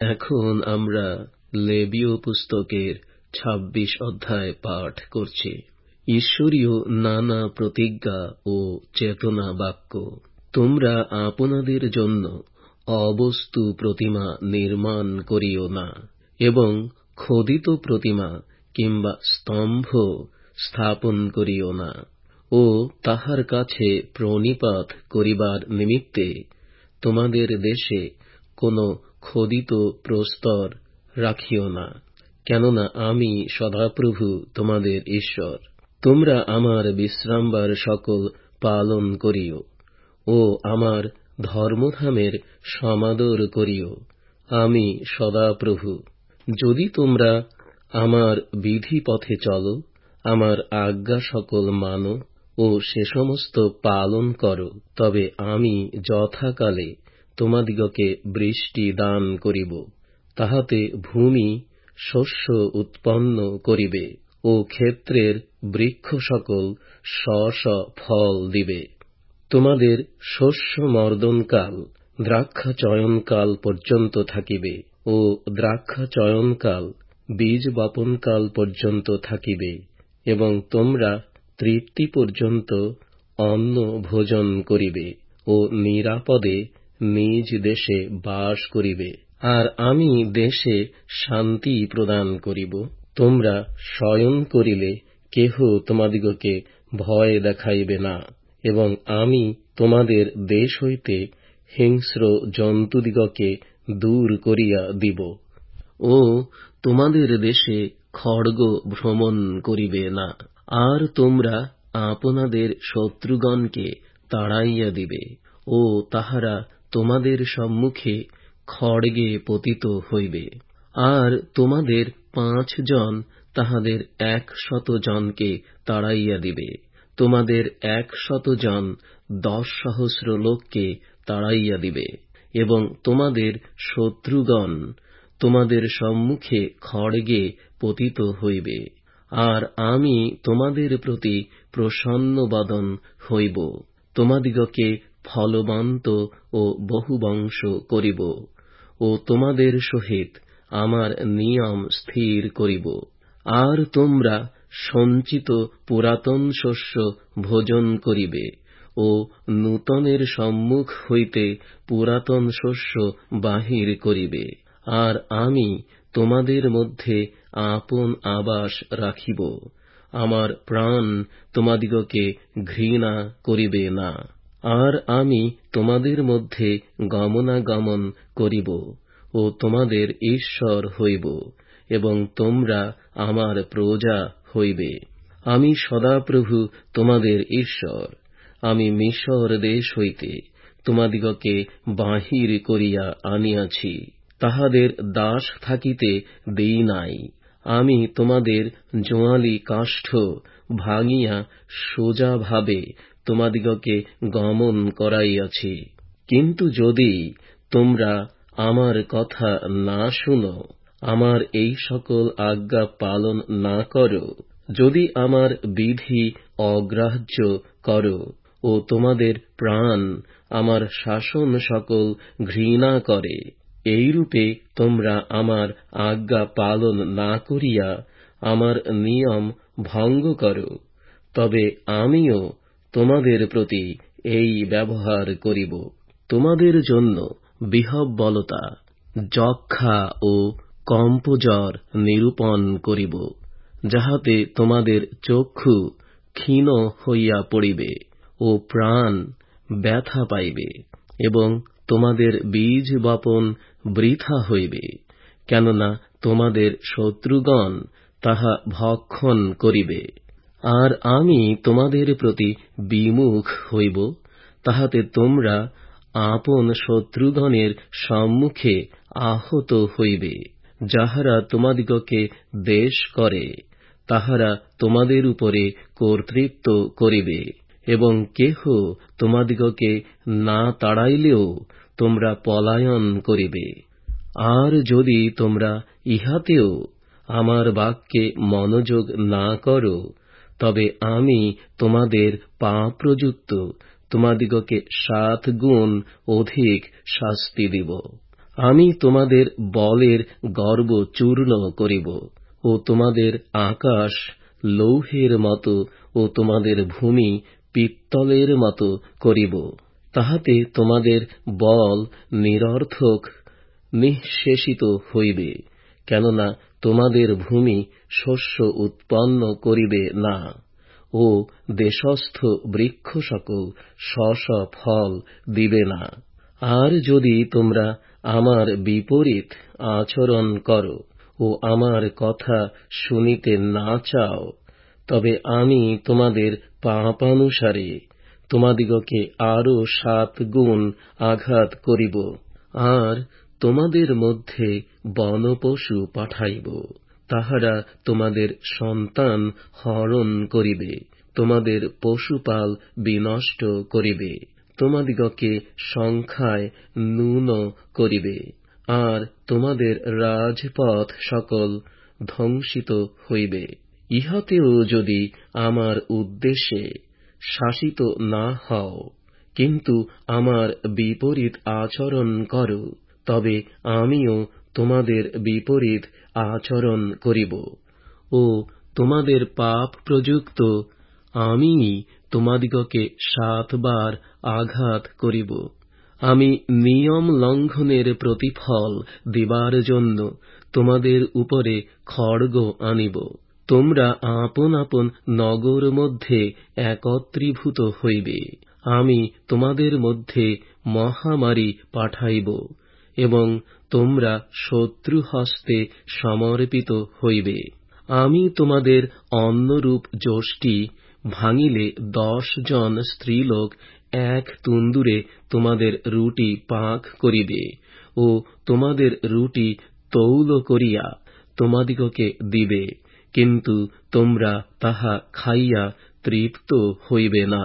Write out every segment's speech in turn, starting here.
এখন আমরা লেবীয় পুস্তকের ২৬ অধ্যায় পাঠ করছি। ঈশ্বরীয় নানা প্রতিজ্ঞা ও চেতনা বাক্য। তোমরা আপনাদের জন্য অবস্তু প্রতিমা নির্মাণ করিও না, এবং খোদিত প্রতিমা কিংবা স্তম্ভ স্থাপন করিও না, ও তাহার কাছে প্রণিপাত করিবার নিমিত্তে তোমাদের দেশে কোন খোদিত প্রস্তর রাখিও না। কেননা আমি সদাপ্রভু তোমাদের ঈশ্বর। তোমরা আমার বিশ্রামবার সকল পালন করিও ও আমার ধর্মধামের সমাদর করিও। আমি সদাপ্রভু। যদি তোমরা আমার বিধি পথে চলো, আমার আজ্ঞা সকল মানো ও সে সমস্ত পালন করো, তবে আমি যথাকালে তোমাদিগকে বৃষ্টি দান করিব, তাহাতে ভূমি শস্য উৎপন্ন করিবে ও ক্ষেত্রের বৃক্ষ সকল স্ব ফল দিবে। তোমাদের শস্য মর্দনকাল দ্রাক্ষা চয়নকাল পর্যন্ত থাকিবে ও দ্রাক্ষা চয়নকাল বীজ বপনকাল পর্যন্ত থাকিবে, এবং তোমরা তৃপ্তি পর্যন্ত অন্ন ভোজন করিবে ও নিরাপদে নিজ দেশে বাস করিবে। আর আমি দেশে শান্তি প্রদান করিব। তোমরা শয়ন করিলে কেহ তোমাদিগকে ভয় দেখাইবে না, এবং আমি তোমাদের দেশ হইতে হিংস্র জন্তুদিগকে দূর করিয়া দিব, ও তোমাদের দেশে খড়গ ভ্রমণ করিবে না। আর তোমরা আপনাদের শত্রুগণকে তাড়াইয়া দিবে, ও তাহারা তোমাদের সম্মুখে খড়গে পতিত হইবে। আর তোমাদের ৫ জন তাহাদের ১০০ জনকে তাড়াইয়া দিবে। তোমাদের ১০০ জন ১০,০০০ লোককে তাড়াইয়া দিবে, এবং তোমাদের শত্রুগণ তোমাদের সম্মুখে খড়গে পতিত হইবে। আর আমি তোমাদের প্রতি প্রসন্নবদন হইব, তোমাদিগকে ফলবন্ত ও বহুবংশ করিব, ও তোমাদের সহিত আমার নিয়ম স্থির করিব। আর তোমরা সঞ্চিত পুরাতন শস্য ভোজন করিবে, ও নূতনের সম্মুখ হইতে পুরাতন শস্য বাহির করিবে। আর আমি তোমাদের মধ্যে আপন আবাস রাখিব। আমার প্রাণ তোমাদিগকে ঘৃণা করিবে না। আর আমি তোমাদের মধ্যে গমনাগমন করিব ও তোমাদের ঈশ্বর হইব, এবং তোমরা আমার প্রজা হইবে। আমি সদাপ্রভু তোমাদের ঈশ্বর। আমি মিশর দেশ হইতে তোমাদিগকে বাহির করিয়া আনিয়াছি, তাহাদের দাস থাকিতে দেই নাই। আমি তোমাদের জোয়ালি কাষ্ঠ ভাঙিয়া সোজাভাবে তোমাদিগকে গমন করাইয়াছি। কিন্তু যদি তোমরা আমার কথা না শুনো, আমার এই সকল আজ্ঞা পালন না করো, যদি আমার বিধি অগ্রাহ্য করো, ও তোমাদের প্রাণ আমার শাসন সকল ঘৃণা করে, এইরূপে তোমরা আমার আজ্ঞা পালন না করিয়া আমার নিয়ম ভঙ্গ করো, তবে আমিও তোমাদের প্রতি এই ব্যবহার করিব। তোমাদের জন্য বিহ্বলতা, যক্ষ্মা ও কম্পজ্বর নিরূপণ করিব, যাহাতে তোমাদের চক্ষু ক্ষীণ হইয়া পড়িবে ও প্রাণ ব্যথা পাইবে, এবং তোমাদের বীজ বপন বৃথা হইবে। কেননা তোমাদের শত্রুগণ তাহা ভক্ষণ করিবে। আর আমি তোমাদের প্রতি বিমুখ হইব, তাহাতে তোমরা আপন শত্রুগণের সম্মুখে আহত হইবে। যাহারা তোমাদিগকে দেশ করে, তাহারা তোমাদের উপরে কর্তৃত্ব করিবে, এবং কেহ তোমাদিগকে না তাড়াইলেও তোমরা পলায়ন করিবে। আর যদি তোমরা ইহাতেও আমার বাক্যে মনোযোগ না করো, তবে আমি তোমাদের পাপপ্রযুক্ত তোমাদিগকে 7 গুণ অধিক শাস্তি দিব। আমি তোমাদের বলের গর্ব চূর্ণ করিব, ও তোমাদের আকাশ লৌহের মতো ও তোমাদের ভূমি পিত্তলের মতো করিব। তাহাতে তোমাদের বল নিরর্থক নিঃশেষিত হইবে, কেননা তোমাদের ভূমি শস্য উৎপন্ন করিবে না, ও দেশস্থ বৃক্ষ সকল স্ব ফল দিবে না। আর যদি তোমরা আমার বিপরীত আচরণ করো ও আমার কথা শুনিতে না চাও, তবে আমি তোমাদের পাপানুসারে তোমাদিগকে আরো 7 গুণ আঘাত করিব। আর তোমাদের মধ্যে বনপশু পাঠাইব, তাহারা তোমাদের সন্তান হরণ করিবে, তোমাদের পশুপাল বিনষ্ট করিবে, তোমাদিগকে সংখ্যায় ন্যূন করিবে, আর তোমাদের রাজপথ সকল ধ্বংসিত হইবে। ইহাতেও যদি আমার উদ্দেশ্যে শাসিত না হও, কিন্তু আমার বিপরীত আচরণ করো, তবে আমিও তোমাদের বিপরীত আচরণ করিব, ও তোমাদের পাপ প্রযুক্ত আমিই তোমাদিগকে 7 বার আঘাত করিব। আমি নিয়ম লঙ্ঘনের প্রতিফল দিবার জন্য তোমাদের উপরে খড়গ আনিব। তোমরা আপন আপন নগর মধ্যে একত্রীভূত হইবে। আমি তোমাদের মধ্যে মহামারী পাঠাইব, এবং তোমরা শত্রু হস্তে সমর্পিত হইবে। আমি তোমাদের অন্নরূপ যষ্টি ভাঙিলে 10 জন স্ত্রীলোক এক তুন্দুরে তোমাদের রুটি পাক করিবে, ও তোমাদের রুটি তৌল করিয়া তোমাদিগকে দিবে, কিন্তু তোমরা তাহা খাইয়া তৃপ্ত হইবে না।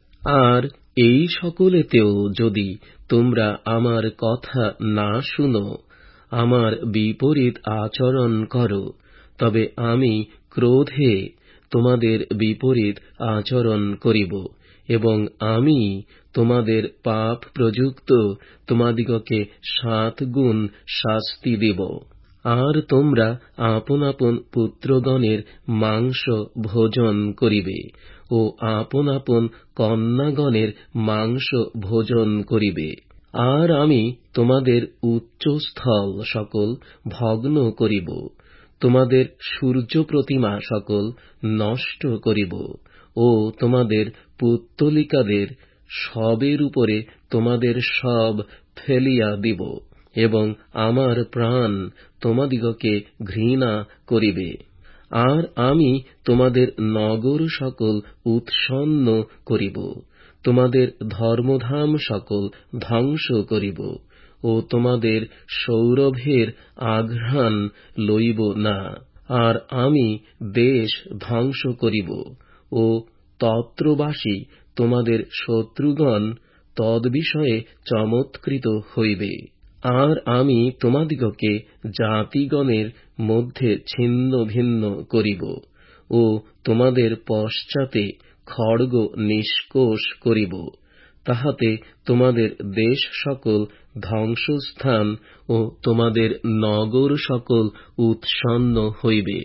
আর এই সকলেতেও যদি তোমরা আমার কথা না শুনো, আমার বিপরীত আচরণ করো, তবে আমি ক্রোধে তোমাদের বিপরীত আচরণ করিব, এবং আমি তোমাদের পাপ প্রযুক্ত তোমাদিগকে 7 গুণ শাস্তি দেব। আর তোমরা আপন আপন পুত্রগণের মাংস ভোজন করিবে, ও আপন আপন কন্যাগণের মাংস ভোজন করিবে। আর আমি তোমাদের উচ্চস্থল সকল ভগ্ন করিব, তোমাদের সূর্য প্রতিমা সকল নষ্ট করিব, ও তোমাদের পুত্তলিকাদের সবের উপরে তোমাদের সব ফেলিয়া দিব, এবং আমার প্রাণ তোমাদিগকে ঘৃণা করিবে। আর আমি তোমাদের নগর সকল উৎসন্ন করিব, তোমাদের ধর্মধাম সকল ধ্বংস করিব, ও তোমাদের সৌরভের আঘ্রাণ লইব না। আর আমি দেশ ধ্বংস করিব, ও তত্রবাসী তোমাদের শত্রুগণ তদ্বিষয়ে চমৎকৃত হইবে। আর আমি তোমাদিগকে জাতিগণের মধ্যে ছিন্ন ভিন্ন করিব, ও তোমাদের পশ্চাতে খড়গ নিষ্কোষ করিব, তাহাতে তোমাদের দেশ সকল ধ্বংসস্থান ও তোমাদের নগর সকল উৎসন্ন হইবে।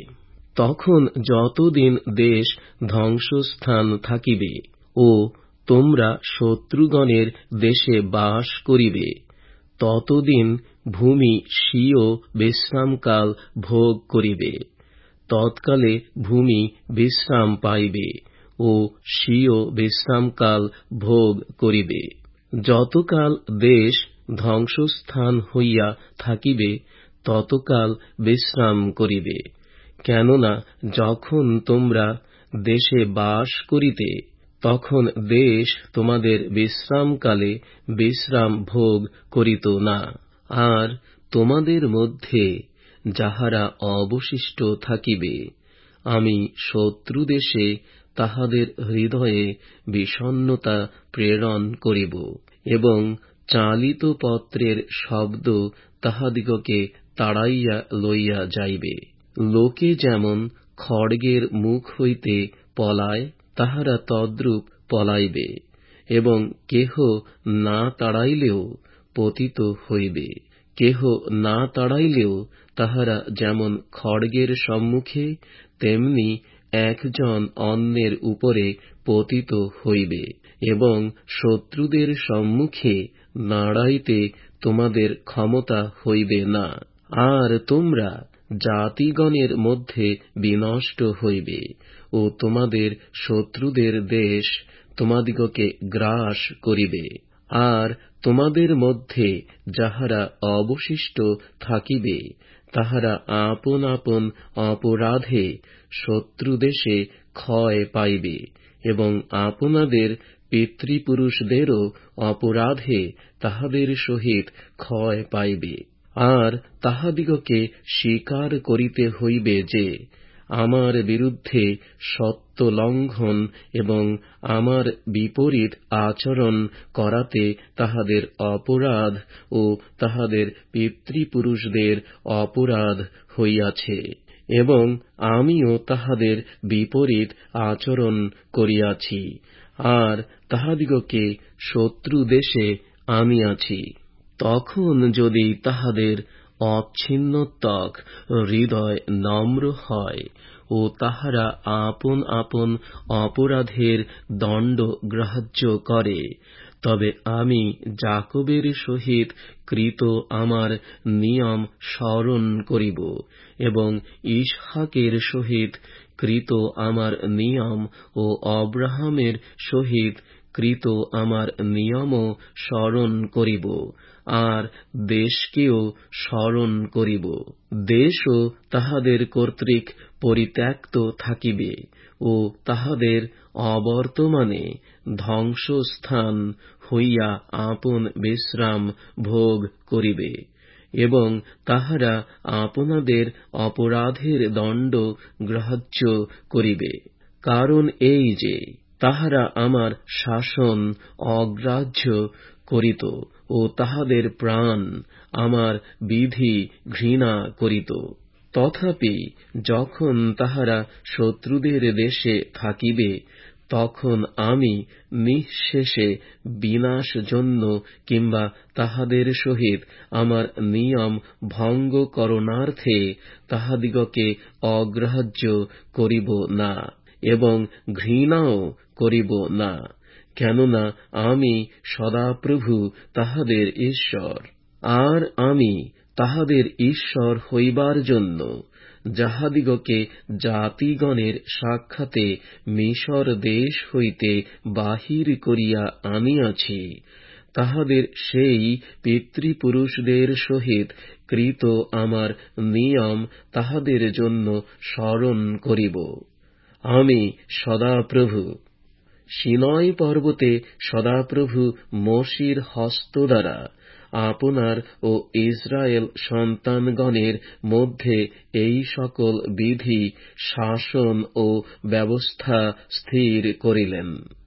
তখন যতদিন দেশ ধ্বংসস্থান থাকিবে, ও তোমরা শত্রুগণের দেশে বাস করিবে, ততদিন ভূমি স্বীয় বিশ্রামকাল ভোগ করিবে। তৎকালে ভূমি বিশ্রাম পাইবে, ও স্বীয় বিশ্রামকাল ভোগ করিবে। যতকাল দেশ ধ্বংসস্থান হইয়া থাকিবে, ততকাল বিশ্রাম করিবে। কেননা যখন তোমরা দেশে বাস করিতে, তখন দেশ তোমাদের বিশ্রামকালে বিশ্রাম ভোগ করিত না। আর তোমাদের মধ্যে যাহারা অবশিষ্ট থাকিবে, আমি শত্রু দেশে তাহাদের হৃদয়ে বিষণ্ণতা প্রেরণ করিব, এবং চালিত পত্রের শব্দ তাহাদিগকে তাড়াইয়া লইয়া যাইবে। লোকে যেমন খড়গের মুখ হইতে পলায়, তাহারা তদ্রূপ পলাইবে, এবং কেহ না তাড়াইলেও পতিত হইবে। কেহ না তাড়াইলেও তাহারা যেমন খড়গের সম্মুখে তেমনি একজন অন্যের উপরে পতিত হইবে, এবং শত্রুদের সম্মুখে নাড়াইতে তোমাদের ক্ষমতা হইবে না। আর তোমরা জাতিগণের মধ্যে বিনষ্ট হইবে, ও তোমাদের শত্রুদের দেশ তোমাদিগকে গ্রাস করিবে। আর তোমাদের মধ্যে যাহারা অবশিষ্ট থাকিবে, তাহারা আপন আপন অপরাধে শত্রুদেশে ক্ষয় পাইবে, এবং আপনাদের পিতৃপুরুষদেরও অপরাধে তাহাদের সহিত ক্ষয় পাইবে। আর তাহাদিগকে স্বীকার করিতে হইবে যে আমার বিরুদ্ধে সত্য লঙ্ঘন এবং আমার বিপরীত আচরণ করাতে তাহাদের অপরাধ ও তাহাদের পিতৃপুরুষদের অপরাধ হইয়াছে, এবং আমিও তাহাদের বিপরীত আচরণ করিয়াছি, আর তাহাদিগকে শত্রু দেশে আনিয়াছি। তখন যদি তাহাদের অচ্ছিন্নত্বক হৃদয় নম্র হয় ও তাহারা আপন আপন অপরাধের দণ্ড গ্রাহ্য করে, তবে আমি যাকবের সহিত কৃত আমার নিয়ম স্মরণ করিব, এবং ইসহাকের সহিত কৃত আমার নিয়ম ও অব্রাহামের সহিত কৃত আমার নিয়মও স্মরণ করিব, আর দেশকেও স্মরণ করিব। দেশও তাহাদের কর্তৃক পরিত্যক্ত থাকিবে, ও তাহাদের অবর্তমানে ধ্বংসস্থান হইয়া আপন বিশ্রাম ভোগ করিবে, এবং তাহারা আপনাদের অপরাধের দণ্ড গ্রাহ্য করিবে। কারণ এই যে তাহারা আমার শাসন অগ্রাহ্য করিত, ও তাহাদের প্রাণ আমার বিধি ঘৃণা করিত। তথাপি যখন তাহারা শত্রুদের দেশে থাকিবে, তখন আমি নিঃশেষে বিনাশজন্য কিংবা তাহাদের সহিত আমার নিয়ম ভঙ্গ করণার্থে তাহাদিগকে অগ্রাহ্য করিব না, এবং ঘৃণাও করিব না, কেননা আমি সদাপ্রভু তাহাদের ঈশ্বর। আর আমি তাহাদের ঈশ্বর হইবার জন্য যাহাদিগকে জাতিগণের সাক্ষাতে মিশর দেশ হইতে বাহির করিয়া আনিয়াছি, তাহাদের সেই পিতৃপুরুষদের সহিত কৃত আমার নিয়ম তাহাদের জন্য স্মরণ করিব। আমি সদাপ্রভু। সিনয় পর্বতে সদাপ্রভু মোশির হস্ত দ্বারা আপনার ও ইসরায়েল সন্তানগণের মধ্যে এই সকল বিধি, শাসন ও ব্যবস্থা স্থির করিলেন।